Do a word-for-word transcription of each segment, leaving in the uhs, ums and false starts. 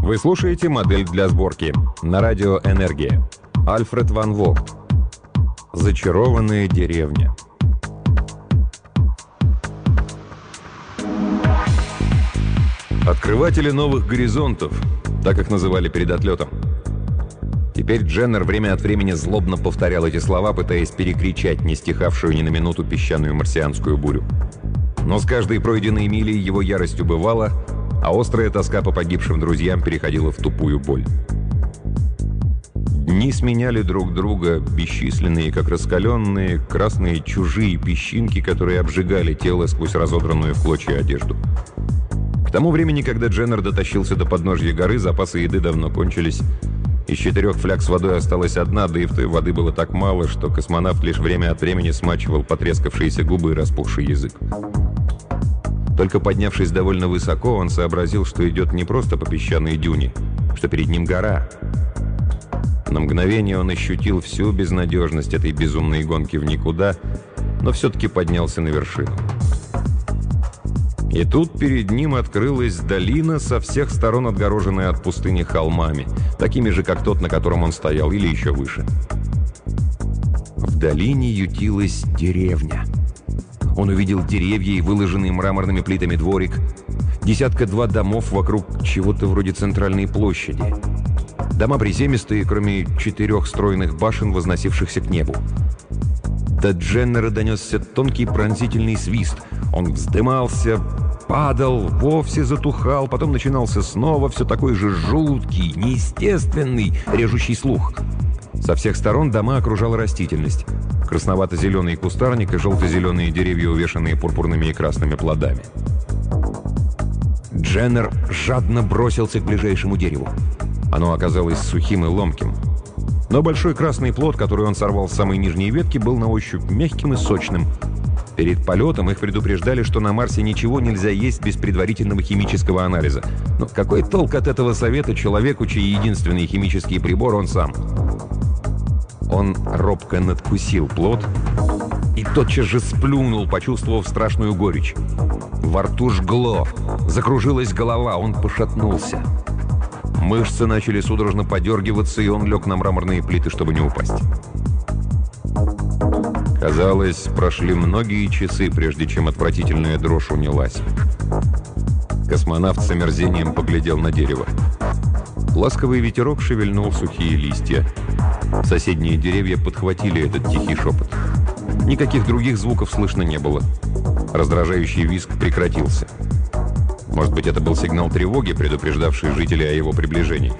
Вы слушаете «Модель для сборки» на радио «Энергия». Альфред ван Вогт. Зачарованная деревня. Открыватели новых горизонтов, так их называли перед отлетом. Теперь Дженнер время от времени злобно повторял эти слова, пытаясь перекричать не стихавшую ни на минуту песчаную марсианскую бурю. Но с каждой пройденной милей его ярость убывала, а острая тоска по погибшим друзьям переходила в тупую боль. Дни сменяли друг друга, бесчисленные, как раскаленные, красные чужие песчинки, которые обжигали тело сквозь разодранную в клочья одежду. К тому времени, когда Дженнер дотащился до подножья горы, запасы еды давно кончились. Из четырех фляг с водой осталась одна, да и в той воды было так мало, что космонавт лишь время от времени смачивал потрескавшиеся губы и распухший язык. Только поднявшись довольно высоко, он сообразил, что идет не просто по песчаной дюне, что перед ним гора. На мгновение он ощутил всю безнадежность этой безумной гонки в никуда, но все-таки поднялся на вершину. И тут перед ним открылась долина, со всех сторон отгороженная от пустыни холмами, такими же, как тот, на котором он стоял, или еще выше. В долине ютилась деревня. Он увидел деревья и выложенный мраморными плитами дворик, десятка-два домов вокруг чего-то вроде центральной площади. Дома приземистые, кроме четырех стройных башен, возносившихся к небу. До Дженнера донесся тонкий пронзительный свист. Он вздымался, падал, вовсе затухал, потом начинался снова, все такой же жуткий, неестественный, режущий слух. Со всех сторон дома окружала растительность. Красновато-зеленый кустарник и желто-зеленые деревья, увешанные пурпурными и красными плодами. Дженнер жадно бросился к ближайшему дереву. Оно оказалось сухим и ломким. Но большой красный плод, который он сорвал с самой нижней ветки, был на ощупь мягким и сочным. Перед полетом их предупреждали, что на Марсе ничего нельзя есть без предварительного химического анализа. Но какой толк от этого совета человеку, чей единственный химический прибор он сам? Он робко надкусил плод и тотчас же сплюнул, почувствовав страшную горечь. Во рту жгло, закружилась голова, он пошатнулся. Мышцы начали судорожно подергиваться, и он лег на мраморные плиты, чтобы не упасть. Казалось, прошли многие часы, прежде чем отвратительная дрожь унялась. Космонавт с омерзением поглядел на дерево. Ласковый ветерок шевельнул сухие листья. Соседние деревья подхватили этот тихий шепот. Никаких других звуков слышно не было. Раздражающий визг прекратился. Может быть, это был сигнал тревоги, предупреждавший жителей о его приближении.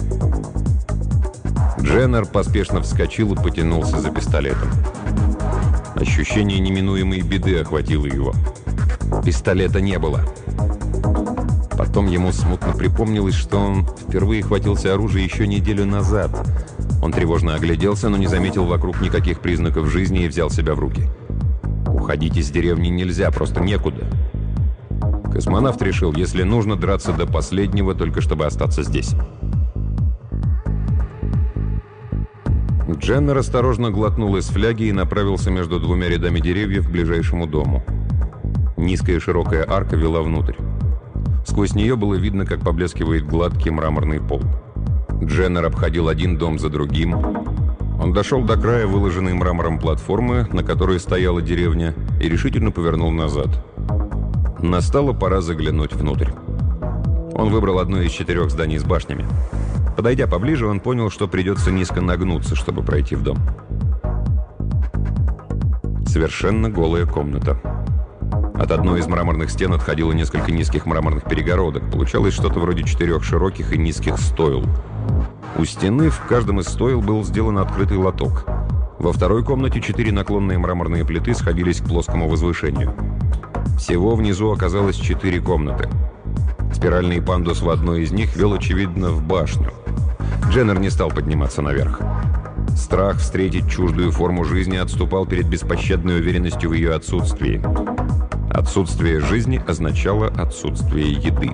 Дженнер поспешно вскочил и потянулся за пистолетом. Ощущение неминуемой беды охватило его. Пистолета не было. Потом ему смутно припомнилось, что он впервые хватился оружия еще неделю назад. Он тревожно огляделся, но не заметил вокруг никаких признаков жизни и взял себя в руки. Уходить из деревни нельзя, просто некуда. Космонавт решил, если нужно, драться до последнего, только чтобы остаться здесь. Дженнер осторожно глотнул из фляги и направился между двумя рядами деревьев к ближайшему дому. Низкая широкая арка вела внутрь. Сквозь нее было видно, как поблескивает гладкий мраморный пол. Дженнер обходил один дом за другим. Он дошел до края выложенной мрамором платформы, на которой стояла деревня, и решительно повернул назад. Настала пора заглянуть внутрь. Он выбрал одно из четырех зданий с башнями. Подойдя поближе, он понял, что придется низко нагнуться, чтобы пройти в дом. Совершенно голая комната. От одной из мраморных стен отходило несколько низких мраморных перегородок. Получалось что-то вроде четырех широких и низких стойл. У стены в каждом из стойл был сделан открытый лоток. Во второй комнате четыре наклонные мраморные плиты сходились к плоскому возвышению. Всего внизу оказалось четыре комнаты. Спиральный пандус в одной из них вел, очевидно, в башню. Дженнер не стал подниматься наверх. Страх встретить чуждую форму жизни отступал перед беспощадной уверенностью в ее отсутствии. Отсутствие жизни означало отсутствие еды.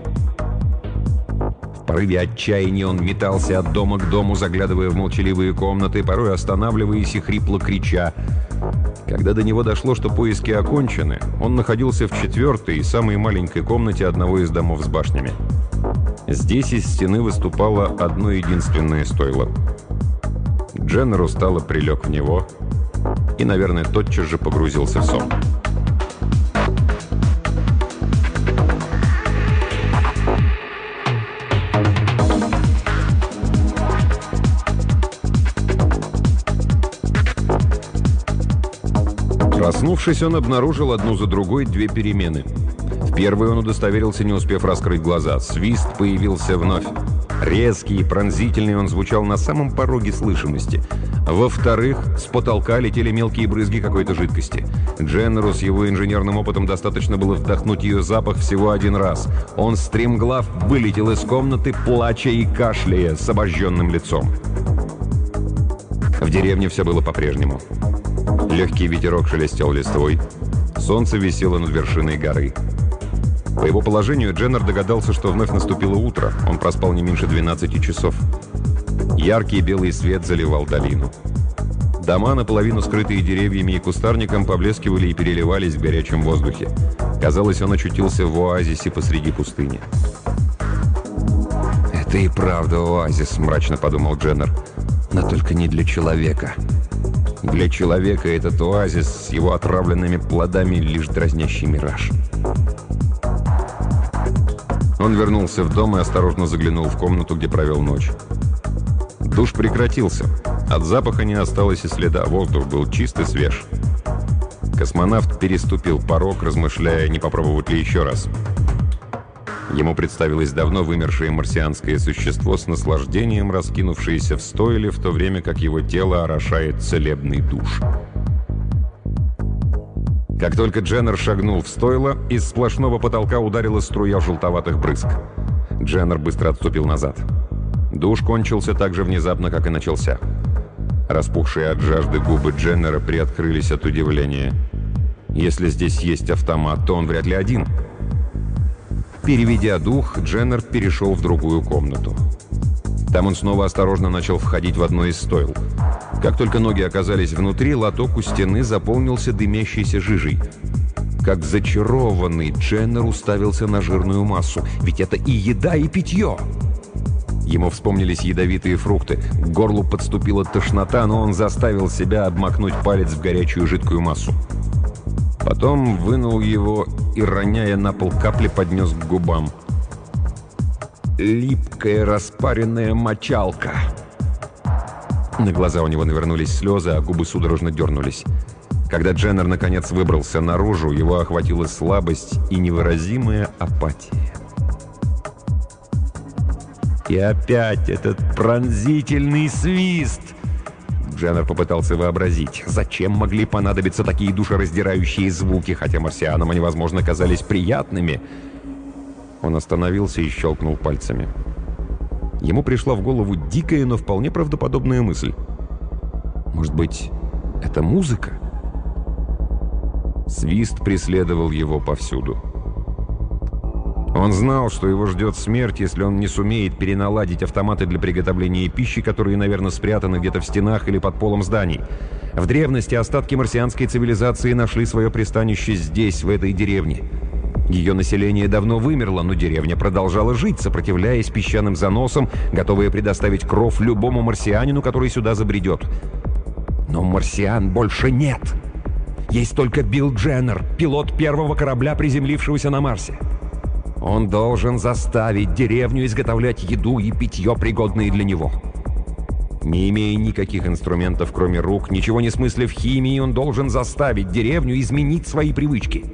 В порыве отчаяния он метался от дома к дому, заглядывая в молчаливые комнаты, порой останавливаясь и хрипло крича. Когда до него дошло, что поиски окончены, он находился в четвертой и самой маленькой комнате одного из домов с башнями. Здесь из стены выступало одно единственное стойло. Дженнер устало прилег в него и, наверное, тотчас же погрузился в сон. Проснувшись, он обнаружил одну за другой две перемены. В первой он удостоверился, не успев раскрыть глаза. Свист появился вновь. Резкий и пронзительный он звучал на самом пороге слышимости. Во-вторых, с потолка летели мелкие брызги какой-то жидкости. Дженнеру с его инженерным опытом достаточно было вдохнуть ее запах всего один раз. Он стремглав вылетел из комнаты, плача и кашляя, с обожженным лицом. В деревне все было по-прежнему. Легкий ветерок шелестел листвой. Солнце висело над вершиной горы. По его положению Дженнер догадался, что вновь наступило утро. Он проспал не меньше двенадцати часов. Яркий белый свет заливал долину. Дома, наполовину скрытые деревьями и кустарником, поблескивали и переливались в горячем воздухе. Казалось, он очутился в оазисе посреди пустыни. «Это и правда оазис», — мрачно подумал Дженнер. «Но только не для человека. Для человека этот оазис с его отравленными плодами — лишь дразнящий мираж». Он вернулся в дом и осторожно заглянул в комнату, где провел ночь. Душ прекратился. От запаха не осталось и следа. Воздух был чист и свеж. Космонавт переступил порог, размышляя, не попробовать ли еще раз. Ему представилось давно вымершее марсианское существо с наслаждением, раскинувшееся в стойле, в то время как его тело орошает целебный душ. Как только Дженнер шагнул в стойло, из сплошного потолка ударила струя желтоватых брызг. Дженнер быстро отступил назад. Душ кончился так же внезапно, как и начался. Распухшие от жажды губы Дженнера приоткрылись от удивления. Если здесь есть автомат, то он вряд ли один. Переведя дух, Дженнер перешел в другую комнату. Там он снова осторожно начал входить в одно из стойл. Как только ноги оказались внутри, лоток у стены заполнился дымящейся жижей. Как зачарованный, Дженнер уставился на жирную массу. Ведь это и еда, и питье! Ему вспомнились ядовитые фрукты. К горлу подступила тошнота, но он заставил себя обмакнуть палец в горячую жидкую массу. Потом вынул его и, роняя на пол капли, поднес к губам. Липкая распаренная мочалка. На глаза у него навернулись слезы, а губы судорожно дернулись. Когда Дженнер наконец выбрался наружу, его охватила слабость и невыразимая апатия. И опять этот пронзительный свист. Дженнер попытался вообразить, зачем могли понадобиться такие душераздирающие звуки, хотя марсианам они, возможно, казались приятными. Он остановился и щелкнул пальцами. Ему пришла в голову дикая, но вполне правдоподобная мысль. Может быть, это музыка? Свист преследовал его повсюду. Он знал, что его ждет смерть, если он не сумеет переналадить автоматы для приготовления пищи, которые, наверное, спрятаны где-то в стенах или под полом зданий. В древности остатки марсианской цивилизации нашли свое пристанище здесь, в этой деревне. Ее население давно вымерло, но деревня продолжала жить, сопротивляясь песчаным заносам, готовая предоставить кров любому марсианину, который сюда забредет. Но марсиан больше нет. Есть только Билл Дженнер, пилот первого корабля, приземлившегося на Марсе. Он должен заставить деревню изготовлять еду и питье, пригодные для него. Не имея никаких инструментов, кроме рук, ничего не смысля в химии, он должен заставить деревню изменить свои привычки.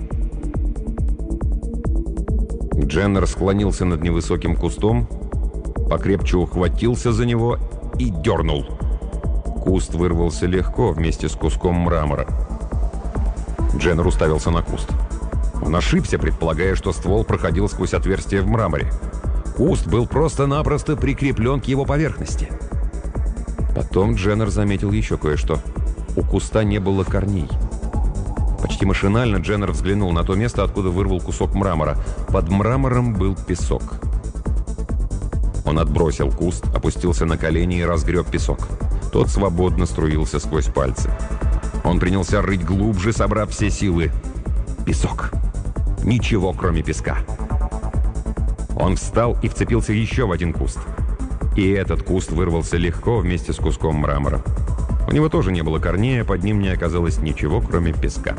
Дженнер склонился над невысоким кустом, покрепче ухватился за него и дернул. Куст вырвался легко вместе с куском мрамора. Дженнер уставился на куст. Он ошибся, предполагая, что ствол проходил сквозь отверстие в мраморе. Куст был просто-напросто прикреплен к его поверхности. Потом Дженнер заметил еще кое-что. У куста не было корней. Почти машинально Дженнер взглянул на то место, откуда вырвал кусок мрамора. Под мрамором был песок. Он отбросил куст, опустился на колени и разгреб песок. Тот свободно струился сквозь пальцы. Он принялся рыть глубже, собрав все силы. Песок. Ничего, кроме песка. Он встал и вцепился еще в один куст. И этот куст вырвался легко вместе с куском мрамора. У него тоже не было корней, а под ним не оказалось ничего, кроме песка.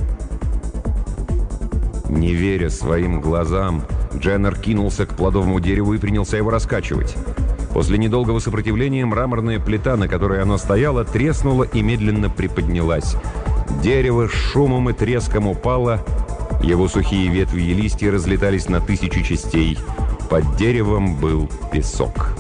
Не веря своим глазам, Дженнер кинулся к плодовому дереву и принялся его раскачивать. После недолгого сопротивления мраморная плита, на которой оно стояло, треснула и медленно приподнялась. Дерево с шумом и треском упало, его сухие ветви и листья разлетались на тысячи частей. Под деревом был песок.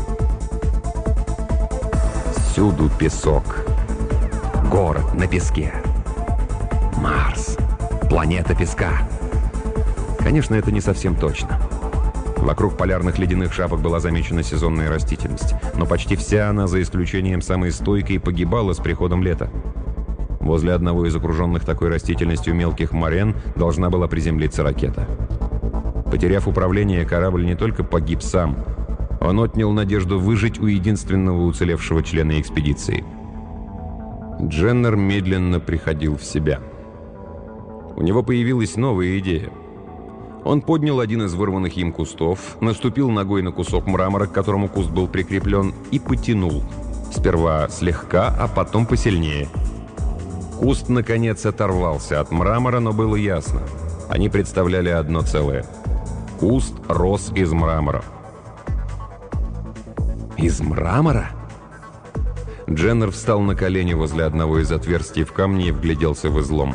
Всюду песок. Город на песке. Марс. Планета песка. Конечно, это не совсем точно. Вокруг полярных ледяных шапок была замечена сезонная растительность, но почти вся она, за исключением самой стойкой, погибала с приходом лета. Возле одного из окруженных такой растительностью мелких морен должна была приземлиться ракета. Потеряв управление, корабль не только погиб сам, он отнял надежду выжить у единственного уцелевшего члена экспедиции. Дженнер медленно приходил в себя. У него появилась новая идея. Он поднял один из вырванных им кустов, наступил ногой на кусок мрамора, к которому куст был прикреплен, и потянул. Сперва слегка, а потом посильнее. Куст, наконец, оторвался от мрамора, но было ясно. Они представляли одно целое. Куст рос из мрамора. Из мрамора? Дженнер встал на колени возле одного из отверстий в камне и вгляделся в излом.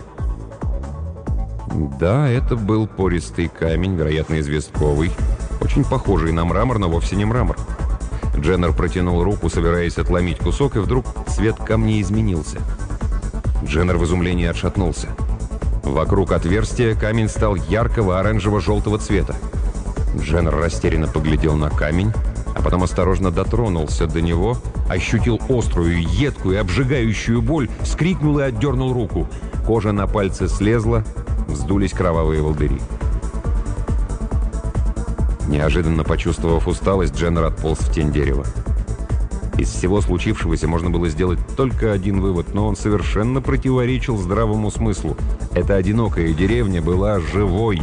Да, это был пористый камень, вероятно, известковый, очень похожий на мрамор, но вовсе не мрамор. Дженнер протянул руку, собираясь отломить кусок, и вдруг цвет камня изменился. Дженнер в изумлении отшатнулся. Вокруг отверстия камень стал яркого оранжево-желтого цвета. Дженнер растерянно поглядел на камень, а потом осторожно дотронулся до него, ощутил острую, едкую, обжигающую боль, вскрикнул и отдернул руку. Кожа на пальце слезла, вздулись кровавые волдыри. Неожиданно почувствовав усталость, Дженнер отполз в тень дерева. Из всего случившегося можно было сделать только один вывод, но он совершенно противоречил здравому смыслу. Эта одинокая деревня была живой.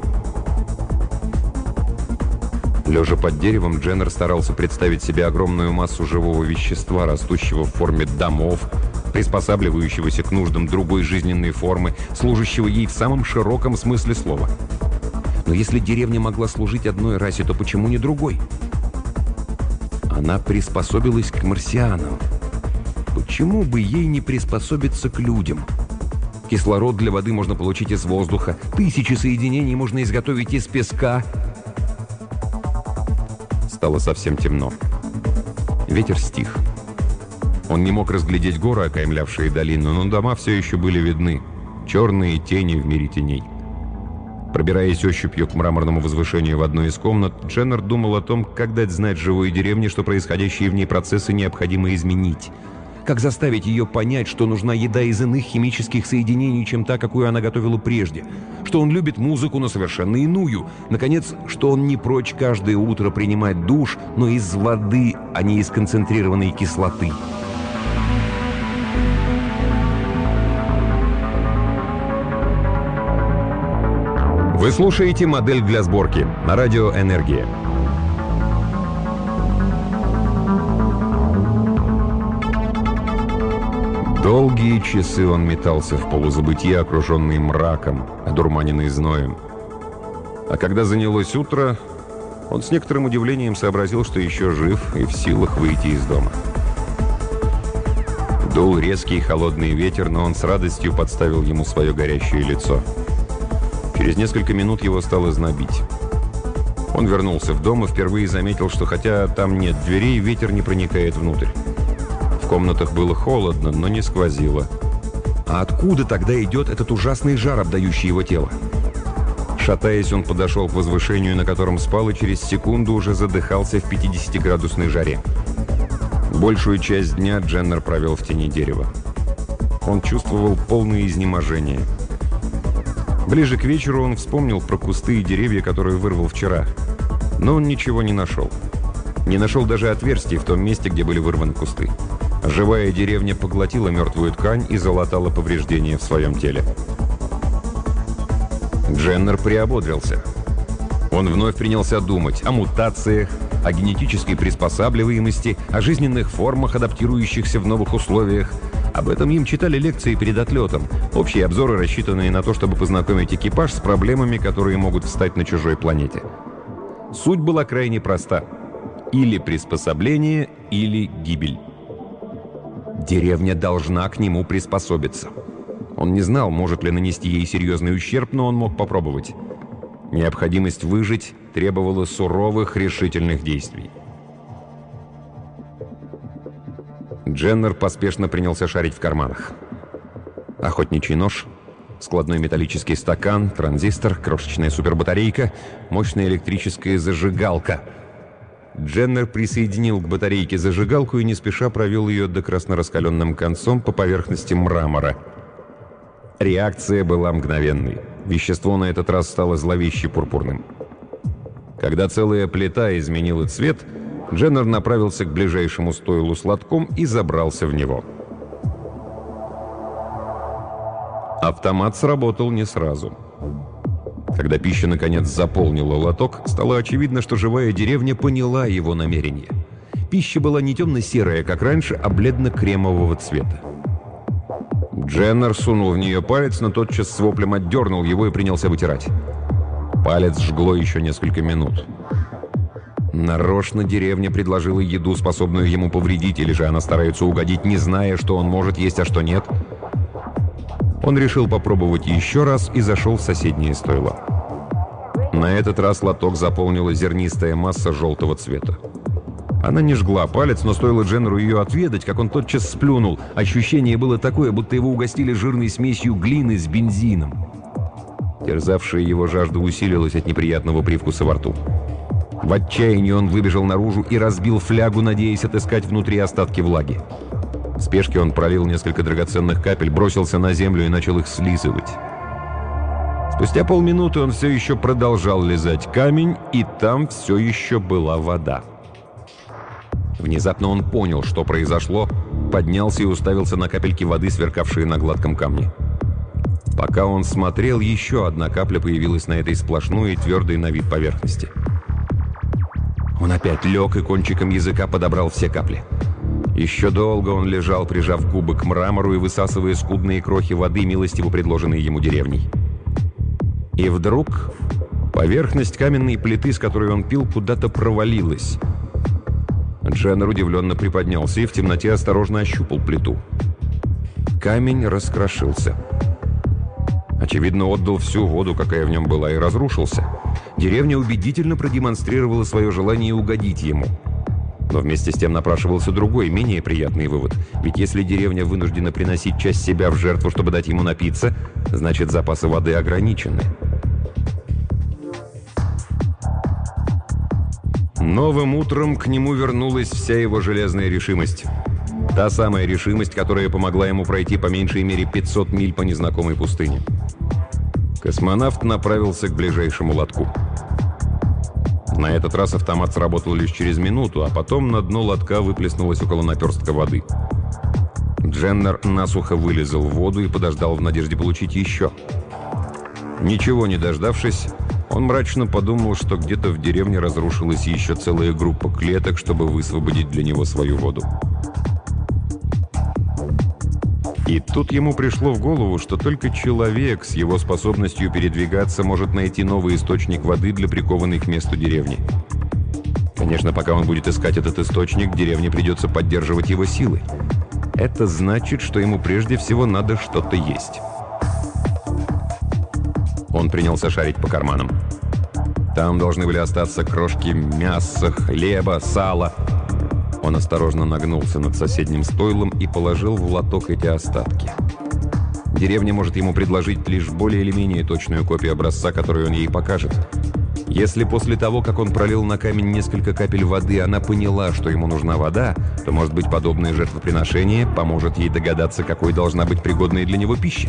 Лежа под деревом, Дженнер старался представить себе огромную массу живого вещества, растущего в форме домов, приспосабливающегося к нуждам другой жизненной формы, служащего ей в самом широком смысле слова. Но если деревня могла служить одной расе, то почему не другой? Она приспособилась к марсианам. Почему бы ей не приспособиться к людям? Кислород для воды можно получить из воздуха, тысячи соединений можно изготовить из песка. Стало совсем темно. Ветер стих. Он не мог разглядеть горы, окаймлявшие долину, но дома все еще были видны. Черные тени в мире теней. Пробираясь ощупью к мраморному возвышению в одной из комнат, Дженнер думал о том, как дать знать живой деревне, что происходящие в ней процессы необходимо изменить. Как заставить ее понять, что нужна еда из иных химических соединений, чем та, какую она готовила прежде. Что он любит музыку, но совершенно иную. Наконец, что он не прочь каждое утро принимать душ, но из воды, а не из концентрированной кислоты. Вы слушаете «Модель для сборки» на радио «Энергия». Долгие часы он метался в полузабытии, окруженный мраком, одурманенный зноем. А когда занялось утро, он с некоторым удивлением сообразил, что еще жив и в силах выйти из дома. Дул резкий холодный ветер, но он с радостью подставил ему свое горящее лицо. Через несколько минут его стало знобить. Он вернулся в дом и впервые заметил, что хотя там нет дверей, ветер не проникает внутрь. В комнатах было холодно, но не сквозило. А откуда тогда идет этот ужасный жар, обдающий его тело? Шатаясь, он подошел к возвышению, на котором спал, и через секунду уже задыхался в пятидесятиградусной жаре. Большую часть дня Дженнер провел в тени дерева. Он чувствовал полное изнеможение. Ближе к вечеру он вспомнил про кусты и деревья, которые вырвал вчера. Но он ничего не нашел. Не нашел даже отверстий в том месте, где были вырваны кусты. Живая деревня поглотила мертвую ткань и залатала повреждения в своем теле. Дженнер приободрился. Он вновь принялся думать о мутациях, о генетической приспосабливаемости, о жизненных формах, адаптирующихся в новых условиях. Об этом им читали лекции перед отлетом, общие обзоры, рассчитанные на то, чтобы познакомить экипаж с проблемами, которые могут встать на чужой планете. Суть была крайне проста. Или приспособление, или гибель. Деревня должна к нему приспособиться. Он не знал, может ли нанести ей серьезный ущерб, но он мог попробовать. Необходимость выжить требовала суровых, решительных действий. Дженнер поспешно принялся шарить в карманах. Охотничий нож, складной металлический стакан, транзистор, крошечная супербатарейка, мощная электрическая зажигалка. Дженнер присоединил к батарейке зажигалку и не спеша провел ее до красно-раскаленным концом по поверхности мрамора. Реакция была мгновенной. Вещество на этот раз стало зловеще пурпурным. Когда целая плита изменила цвет, Дженнер направился к ближайшему стойлу с лотком и забрался в него. Автомат сработал не сразу. Когда пища наконец заполнила лоток, стало очевидно, что живая деревня поняла его намерение. Пища была не темно-серая, как раньше, а бледно-кремового цвета. Дженнер сунул в нее палец, но тотчас с воплем отдернул его и принялся вытирать. Палец жгло еще несколько минут. Нарочно деревня предложила еду, способную ему повредить, или же она старается угодить, не зная, что он может есть, а что нет. Он решил попробовать еще раз и зашел в соседнее стойло. На этот раз лоток заполнила зернистая масса желтого цвета. Она не жгла палец, но стоило Дженнеру ее отведать, как он тотчас сплюнул. Ощущение было такое, будто его угостили жирной смесью глины с бензином. Терзавшая его жажда усилилась от неприятного привкуса во рту. В отчаянии он выбежал наружу и разбил флягу, надеясь отыскать внутри остатки влаги. В спешке он пролил несколько драгоценных капель, бросился на землю и начал их слизывать. Спустя полминуты он все еще продолжал лизать камень, и там все еще была вода. Внезапно он понял, что произошло, поднялся и уставился на капельки воды, сверкавшие на гладком камне. Пока он смотрел, еще одна капля появилась на этой сплошной и твердой на вид поверхности. Он опять лег и кончиком языка подобрал все капли. Еще долго он лежал, прижав губы к мрамору и высасывая скудные крохи воды, милостиво предложенные ему деревней. И вдруг поверхность каменной плиты, с которой он пил, куда-то провалилась. Дженнер удивленно приподнялся и в темноте осторожно ощупал плиту. Камень раскрошился. Очевидно, отдал всю воду, какая в нем была, и разрушился. Деревня убедительно продемонстрировала свое желание угодить ему. Но вместе с тем напрашивался другой, менее приятный вывод. Ведь если деревня вынуждена приносить часть себя в жертву, чтобы дать ему напиться, значит, запасы воды ограничены. Новым утром к нему вернулась вся его железная решимость. Та самая решимость, которая помогла ему пройти по меньшей мере пятьсот миль по незнакомой пустыне. Космонавт направился к ближайшему лотку. На этот раз автомат сработал лишь через минуту, а потом на дно лотка выплеснулось около наперстка воды. Дженнер насухо вылезал в воду и подождал в надежде получить еще. Ничего не дождавшись, он мрачно подумал, что где-то в деревне разрушилась еще целая группа клеток, чтобы высвободить для него свою воду. И тут ему пришло в голову, что только человек с его способностью передвигаться может найти новый источник воды для прикованной к месту деревни. Конечно, пока он будет искать этот источник, деревне придется поддерживать его силы. Это значит, что ему прежде всего надо что-то есть. Он принялся шарить по карманам. Там должны были остаться крошки мяса, хлеба, сала. Он осторожно нагнулся над соседним стойлом и положил в лоток эти остатки. Деревня может ему предложить лишь более или менее точную копию образца, которую он ей покажет. Если после того, как он пролил на камень несколько капель воды, она поняла, что ему нужна вода, то, может быть, подобное жертвоприношение поможет ей догадаться, какой должна быть пригодная для него пища.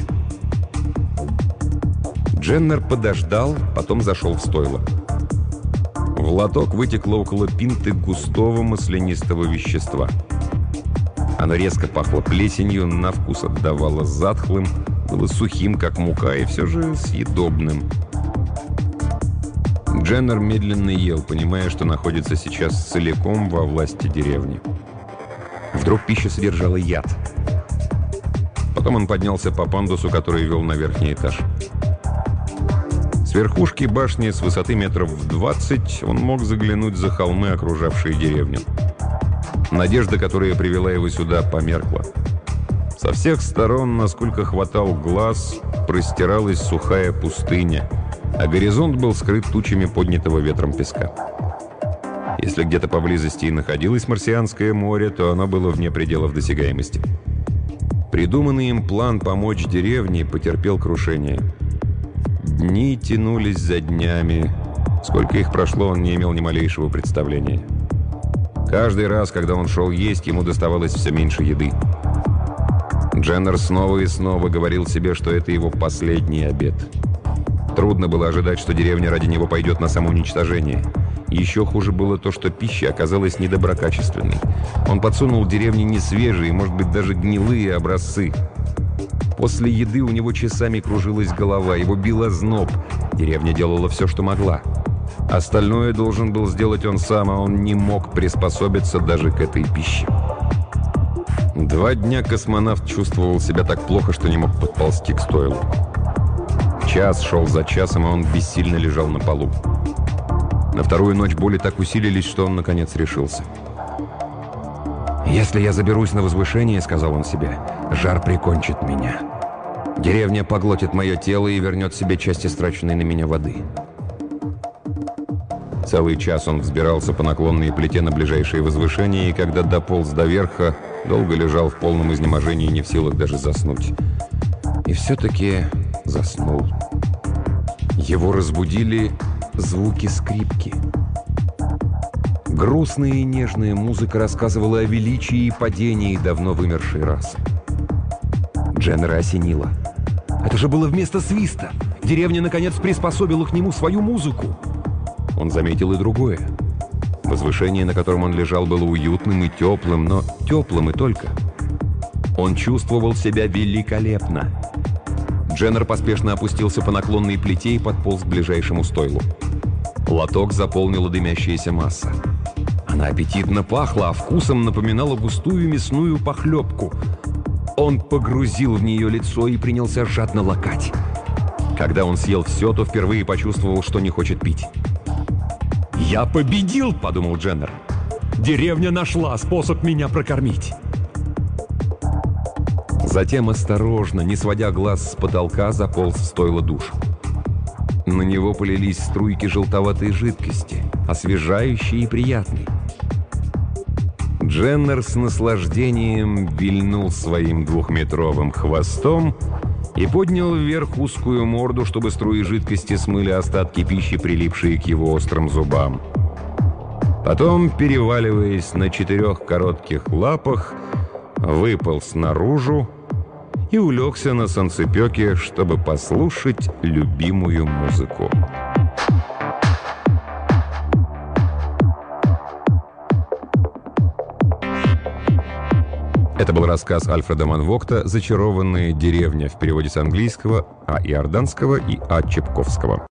Дженнер подождал, потом зашел в стойло. В лоток вытекло около пинты густого маслянистого вещества. Оно резко пахло плесенью, на вкус отдавало затхлым, было сухим, как мука, и все же съедобным. Дженнер медленно ел, понимая, что находится сейчас целиком во власти деревни. Вдруг пища содержала яд. Потом он поднялся по пандусу, который вел на верхний этаж. С верхушки башни с высоты метров в двадцать он мог заглянуть за холмы, окружавшие деревню. Надежда, которая привела его сюда, померкла. Со всех сторон, насколько хватал глаз, простиралась сухая пустыня, а горизонт был скрыт тучами поднятого ветром песка. Если где-то поблизости и находилось Марсианское море, то оно было вне пределов досягаемости. Придуманный им план помочь деревне потерпел крушение. Дни тянулись за днями. Сколько их прошло, он не имел ни малейшего представления. Каждый раз, когда он шел есть, ему доставалось все меньше еды. Дженнер снова и снова говорил себе, что это его последний обед. Трудно было ожидать, что деревня ради него пойдет на самоуничтожение. Еще хуже было то, что пища оказалась недоброкачественной. Он подсунул деревне несвежие, может быть, даже гнилые образцы. После еды у него часами кружилась голова, его бил озноб. Деревня делала все, что могла. Остальное должен был сделать он сам, а он не мог приспособиться даже к этой пище. Два дня космонавт чувствовал себя так плохо, что не мог подползти к стойлу. Час шел за часом, а он бессильно лежал на полу. На вторую ночь боли так усилились, что он, наконец, решился. «Если я заберусь на возвышение, — сказал он себе, — жар прикончит меня. Деревня поглотит мое тело и вернет себе часть истраченной на меня воды». Целый час он взбирался по наклонной плите на ближайшее возвышение, и когда дополз до верха, долго лежал в полном изнеможении, не в силах даже заснуть. И все-таки заснул. Его разбудили звуки скрипки. Грустная и нежная музыка рассказывала о величии и падении давно вымершей расы. Дженнера осенило. Это же было вместо свиста. Деревня, наконец, приспособила к нему свою музыку. Он заметил и другое. Возвышение, на котором он лежал, было уютным и теплым, но теплым и только. Он чувствовал себя великолепно. Дженнер поспешно опустился по наклонной плите и подполз к ближайшему стойлу. Лоток заполнила дымящаяся масса. Она аппетитно пахла, а вкусом напоминала густую мясную похлебку. Он погрузил в нее лицо и принялся жадно лакать. Когда он съел все, то впервые почувствовал, что не хочет пить. «Я победил!» — подумал Дженнер. «Деревня нашла способ меня прокормить!» Затем осторожно, не сводя глаз с потолка, заполз в стойло душ. На него полились струйки желтоватой жидкости, освежающей и приятной. Дженнер с наслаждением вильнул своим двухметровым хвостом и поднял вверх узкую морду, чтобы струи жидкости смыли остатки пищи, прилипшие к его острым зубам. Потом, переваливаясь на четырех коротких лапах, выполз наружу и улегся на санцепёке, чтобы послушать любимую музыку. Это был рассказ Альфреда Манн Вогта «Зачарованная деревня» в переводе с английского А. Иорданского и А. Чепковского.